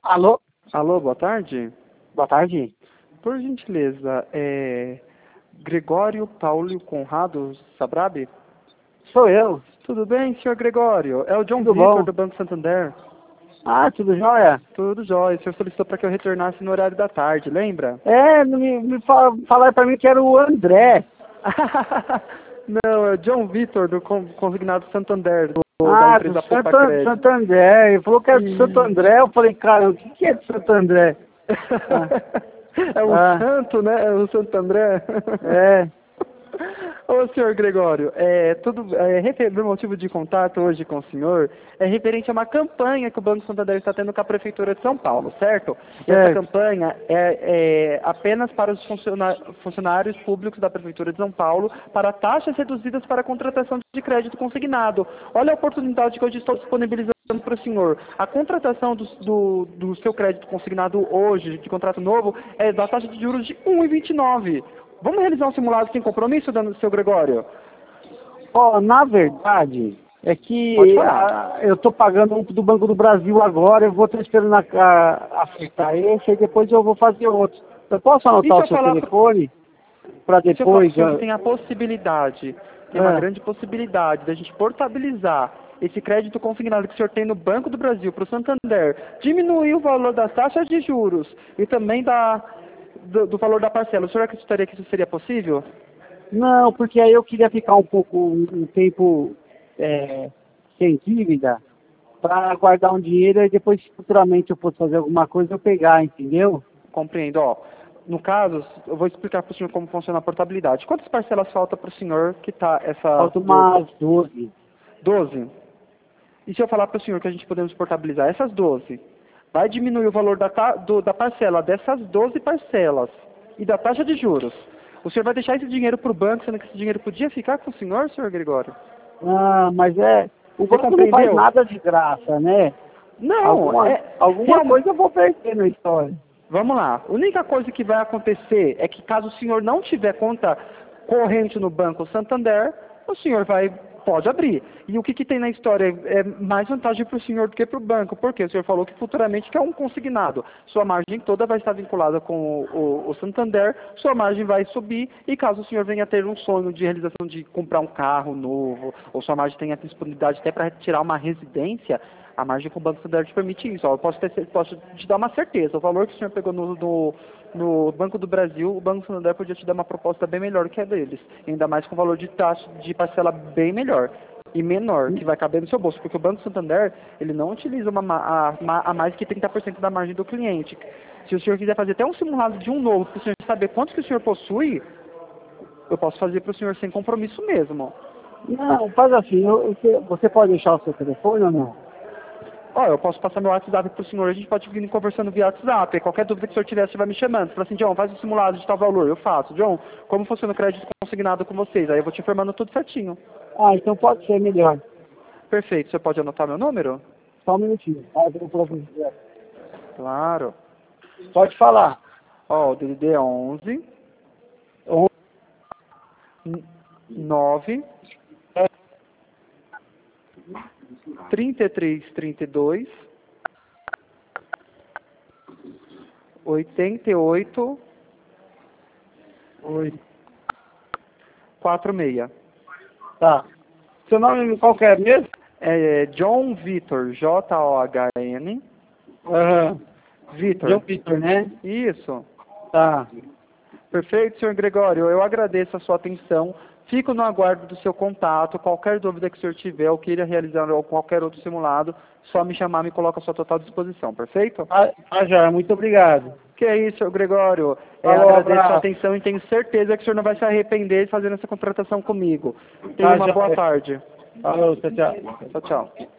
Alô? Alô, boa tarde. Boa tarde. Por gentileza, Gregório Paulo Conrado Sabrabi? Sou eu. Tudo bem, senhor Gregório? É o John Tudo Vitor, bom? do Banco Santander. Ah, tudo jóia? Tudo jóia. O senhor solicitou para que eu retornasse no horário da tarde, lembra? Falaram pra mim que era o André. Não, é o John Vitor, do Consignado Santander, da Ah, do empresa Poupa Crédito. Santo André. Ele falou que era do Santo E... André. Eu falei, cara, o que é de Santo André? Ah, É um ah, santo, né? É um Santo André. é. Ô, senhor Gregório, meu motivo de contato hoje com o senhor é referente a uma campanha que o Banco Santander está tendo com a Prefeitura de São Paulo, certo? E essa Certo. campanha é apenas para os funcionários públicos da Prefeitura de São Paulo para taxas reduzidas para a contratação de crédito consignado. Olha a oportunidade que hoje estou disponibilizando para o senhor. A contratação do seu crédito consignado hoje, de contrato novo, é da taxa de juros de 1,29. Vamos realizar um simulado sem compromisso, seu Gregório? Ó, na verdade, é Pode que falar. eu tô pagando um do Banco do Brasil agora. Eu vou estar esperando acertar esse e depois eu vou fazer outro. Eu posso E se anotar o eu seu falar telefone para Se eu falar para o depois? senhor que tem a possibilidade, tem uma grande possibilidade da gente portabilizar esse crédito consignado que o senhor tem no Banco do Brasil para o Santander, diminuir o valor das taxas de juros e também do valor da parcela, o senhor acreditaria que isso seria possível? Não, porque aí eu queria ficar um tempo sem dívida para guardar um dinheiro e depois futuramente eu fosse fazer alguma coisa eu pegar, entendeu? Compreendo. Ó, no caso, eu vou explicar para o senhor como funciona a portabilidade. Quantas parcelas falta para o senhor que está essa Falta umas 12. 12? E se eu falar para o senhor que a gente podemos portabilizar essas 12, vai diminuir o valor da parcela dessas 12 parcelas e da taxa de juros. O senhor vai deixar esse dinheiro para o banco, sendo que esse dinheiro podia ficar com o senhor Gregório? Ah, mas o Você banco não faz compreendeu? nada de graça, né? Não, Alguma realmente. coisa eu vou perder na história. Vamos lá. A única coisa que vai acontecer é que caso o senhor não tiver conta corrente no Banco Santander, o senhor pode abrir. E o que tem na história é mais vantagem para o senhor do que para o banco. Porque o senhor falou que futuramente quer um consignado. Sua margem toda vai estar vinculada com o Santander, sua margem vai subir e caso o senhor venha ter um sonho de realização de comprar um carro novo, ou sua margem tenha disponibilidade até para tirar uma residência, a margem com o Banco Santander te permite isso. Ó, eu posso te dar uma certeza. O valor que o senhor pegou no Banco do Brasil, o Banco Santander podia te dar uma proposta bem melhor que a deles. Ainda mais com o valor de taxa de parcela bem melhor e menor, que vai caber no seu bolso. Porque o Banco Santander, ele não utiliza a mais que 30% da margem do cliente. Se o senhor quiser fazer até um simulado de um novo, para o senhor saber quanto que o senhor possui, eu posso fazer para o senhor sem compromisso mesmo. Não, faz assim, você pode deixar o seu telefone ou não? Ó, eu posso passar meu WhatsApp pro senhor, a gente pode vir conversando via WhatsApp. Qualquer dúvida que o senhor tiver, você vai me chamando. Você fala assim, John, faz um simulado de tal valor. Eu faço. John, como funciona o crédito consignado com vocês? Aí eu vou te informando tudo certinho. Ah, então pode ser melhor. Perfeito. Você pode anotar meu número? Só um minutinho. Eu vou fazer. Claro. Pode falar. Ó, o DDD é 11 9 33 32 88 Oi. 46. Tá. Seu nome qual que é mesmo? É John Vitor, John Aham. Vitor. João Vitor, né? Isso. Tá. Perfeito, senhor Gregório. Eu agradeço a sua atenção. Fico no aguardo do seu contato. Qualquer dúvida que o senhor tiver ou queira realizar qualquer outro simulado, só me chamar, me coloca à sua total disposição. Perfeito? Já, muito obrigado. Que é isso, senhor Gregório. Falou, Agradeço a sua abraço. atenção e tenho certeza que o senhor não vai se arrepender de fazer essa contratação comigo. Tenha uma Já. boa tarde. Falou, tchau, tchau. Tchau, tchau.